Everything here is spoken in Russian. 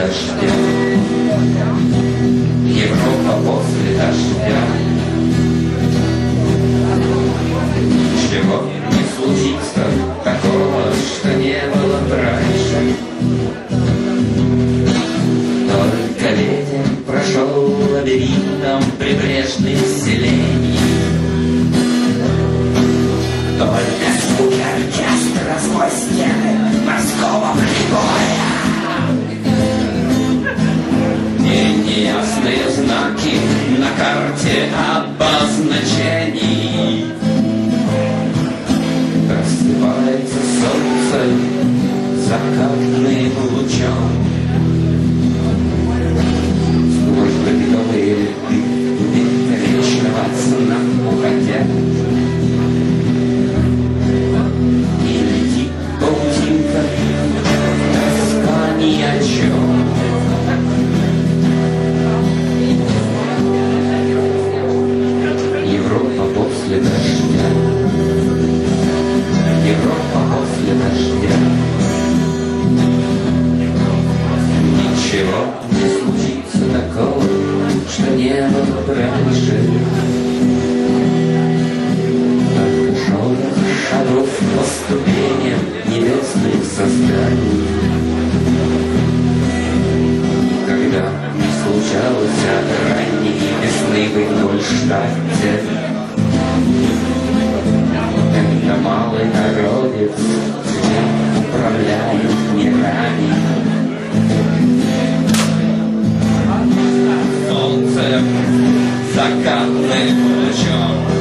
дождя. Европа после дождя. Чего не случится такого, что не было раньше. Только ветер прошел лабиринтом прибрежных селений. Только звуки оркестра сквозь стены морского прибоя. И неясные знаки на карте обозначений. Просыпается солнце закатным лучом. Сквозь бредовые ряды вечного сна уходя. И летит паутинка, тоска ни о чем. Европа после дождя. Европа после дождя. Ничего не случится такого, что не было раньше. Только шорох шагов по ступеням небесных созданий. Когда не случалось от ранней весны в Ингольштадте, когда малый народец управляет мирами. Солнце закатным лучом.